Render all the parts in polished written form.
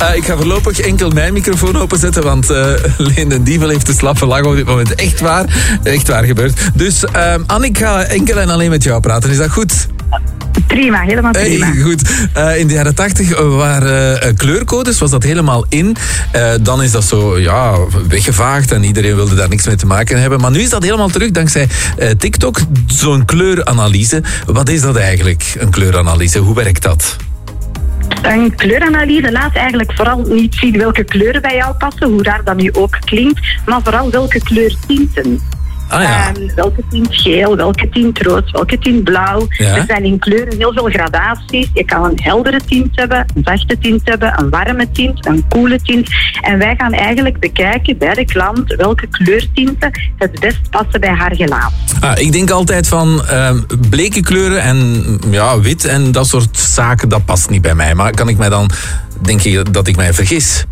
Ik ga voorlopig enkel mijn microfoon openzetten, want Leen den Dievel heeft de slappe lach op dit moment. Echt waar gebeurd. Dus Anne, ik ga enkel en alleen met jou praten. Is dat goed? Prima, helemaal prima. Hey, goed. In de jaren 80 waren kleurcodes, was dat helemaal in. Dan is dat zo weggevaagd en iedereen wilde daar niks mee te maken hebben. Maar nu is dat helemaal terug dankzij TikTok, zo'n kleuranalyse. Wat is dat eigenlijk, een kleuranalyse? Hoe werkt dat? Een kleuranalyse laat eigenlijk vooral niet zien welke kleuren bij jou passen, hoe raar dat nu ook klinkt, maar vooral welke kleurtinten. Welke tint geel, welke tint rood, welke tint blauw. Ja. Er zijn in kleuren heel veel gradaties. Je kan een heldere tint hebben, een zachte tint hebben, een warme tint, een koele tint. En wij gaan eigenlijk bekijken bij de klant welke kleurtinten het best passen bij haar gelaat. Ik denk altijd van bleke kleuren en wit en dat soort zaken, dat past niet bij mij. Maar kan ik mij dan, denk je dat ik mij vergis?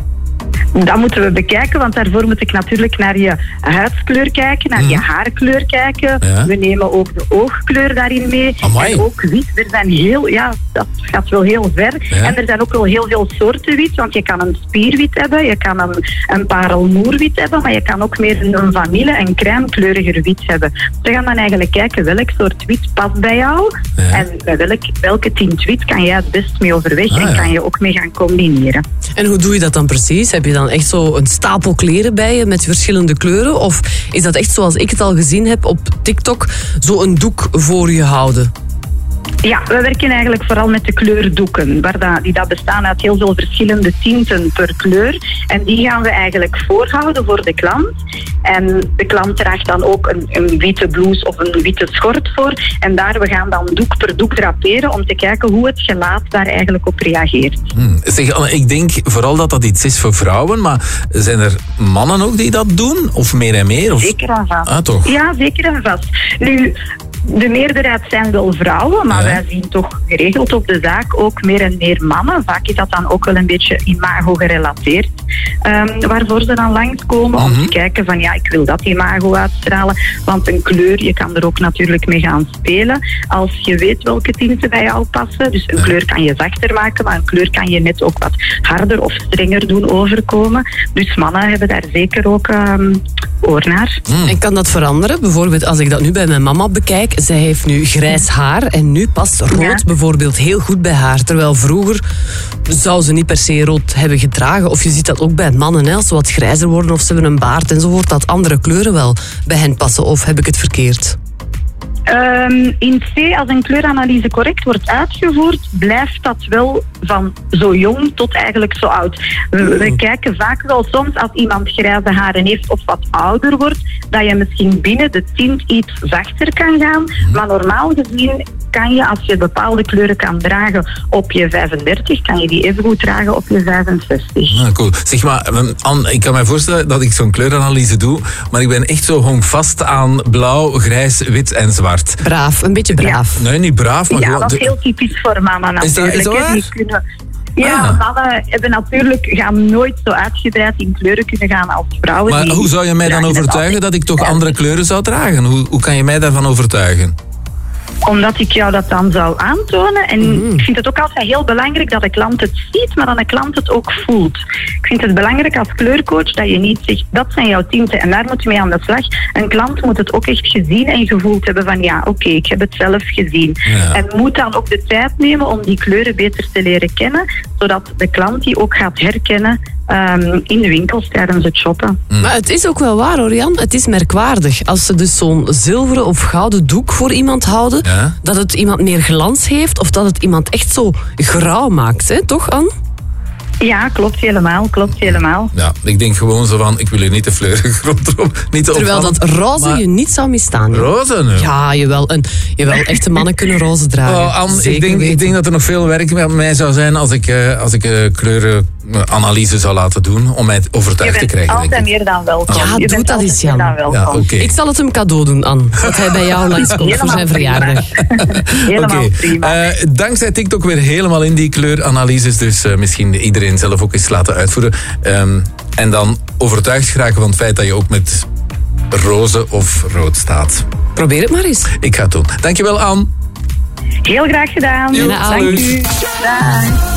Dat moeten we bekijken, want daarvoor moet ik natuurlijk naar je huidskleur kijken, naar je haarkleur kijken. Ja. We nemen ook de oogkleur daarin mee. Amai. En ook wit. Er zijn dat gaat wel heel ver. Ja. En er zijn ook wel heel veel soorten wit, want je kan een spierwit hebben, je kan een parelmoerwit hebben, maar je kan ook meer een vanille- en crèmekleuriger wit hebben. We gaan dan eigenlijk kijken welk soort wit past bij jou en bij welke tint wit kan jij het best mee overweg en kan je ook mee gaan combineren. En hoe doe je dat dan precies? Heb je dan echt zo een stapel kleren bij je met verschillende kleuren? Of is dat echt zoals ik het al gezien heb op TikTok, zo een doek voor je houden? Ja, we werken eigenlijk vooral met de kleurdoeken. Die bestaan uit heel veel verschillende tinten per kleur. En die gaan we eigenlijk voorhouden voor de klant. En de klant draagt dan ook een witte blouse of een witte schort voor. En we gaan dan doek per doek draperen om te kijken hoe het gelaat daar eigenlijk op reageert. Zeg, ik denk vooral dat iets is voor vrouwen, maar zijn er mannen ook die dat doen? Of meer en meer? Of? Zeker en vast. Ah, toch? Ja, zeker en vast. Nu, de meerderheid zijn wel vrouwen, maar wij zien toch geregeld op de zaak ook meer en meer mannen. Vaak is dat dan ook wel een beetje imago gerelateerd. Waarvoor ze dan langskomen om te kijken van ik wil dat imago uitstralen. Want een kleur, je kan er ook natuurlijk mee gaan spelen. Als je weet welke tinten bij jou passen. Dus een kleur kan je zachter maken, maar een kleur kan je net ook wat harder of strenger doen overkomen. Dus mannen hebben daar zeker ook oor naar. En kan dat veranderen? Bijvoorbeeld als ik dat nu bij mijn mama bekijk. Zij heeft nu grijs haar en nu past rood bijvoorbeeld heel goed bij haar. Terwijl vroeger zou ze niet per se rood hebben gedragen. Of je ziet dat ook bij mannen, als ze wat grijzer worden of ze hebben een baard enzovoort, dat andere kleuren wel bij hen passen. Of heb ik het verkeerd? In C, als een kleuranalyse correct wordt uitgevoerd, blijft dat wel van zo jong tot eigenlijk zo oud. We kijken vaak wel soms als iemand grijze haren heeft of wat ouder wordt, dat je misschien binnen de tint iets zachter kan gaan. Maar normaal gezien kan je, als je bepaalde kleuren kan dragen op je 35, kan je die even goed dragen op je 65. Ah, cool. Zeg maar, Anne, ik kan me voorstellen dat ik zo'n kleuranalyse doe, maar ik ben echt zo hongvast aan blauw, grijs, wit en zwart. Braaf, een beetje braaf. Ja. Nee, niet braaf, maar dat is heel typisch voor mama natuurlijk. Is dat waar? Mannen gaan nooit zo uitgebreid in kleuren kunnen gaan als vrouwen. Maar hoe zou je mij dan overtuigen dat ik toch andere kleuren zou dragen? Hoe kan je mij daarvan overtuigen? Omdat ik jou dat dan zou aantonen. En ik vind het ook altijd heel belangrijk dat de klant het ziet, maar dat de klant het ook voelt. Ik vind het belangrijk als kleurcoach dat je niet zegt, dat zijn jouw tinten en daar moet je mee aan de slag. Een klant moet het ook echt gezien en gevoeld hebben van ik heb het zelf gezien. Ja. En moet dan ook de tijd nemen om die kleuren beter te leren kennen, zodat de klant die ook gaat herkennen in de winkels tijdens het shoppen. Maar het is ook wel waar, hoor, Jan. Het is merkwaardig. Als ze dus zo'n zilveren of gouden doek voor iemand houden, dat het iemand meer glans heeft of dat het iemand echt zo grauw maakt, hè? Toch, Anne? Ja, klopt helemaal. Ja, ik denk gewoon zo van, ik wil hier niet de fleuren grond erop. Terwijl dat roze je niet zou misstaan. Hè? Roze? Nee. Ja, jawel, echte mannen kunnen roze dragen. Anne, ik denk dat er nog veel werk met mij zou zijn als ik kleurenanalyse zou laten doen om mij overtuigd te krijgen. Je bent altijd meer dan welkom. Ja, doe dat eens, Jan. Ja, okay. Ik zal het hem cadeau doen, Anne. Dat hij bij jou langskomt voor zijn verjaardag. Helemaal prima. Dankzij TikTok weer helemaal in die kleuranalyses. Dus misschien iedereen zelf ook eens laten uitvoeren. En dan overtuigd geraken van het feit dat je ook met roze of rood staat. Probeer het maar eens. Ik ga het doen. Dankjewel, Anne. Heel graag gedaan. Jo, dank u. Dag.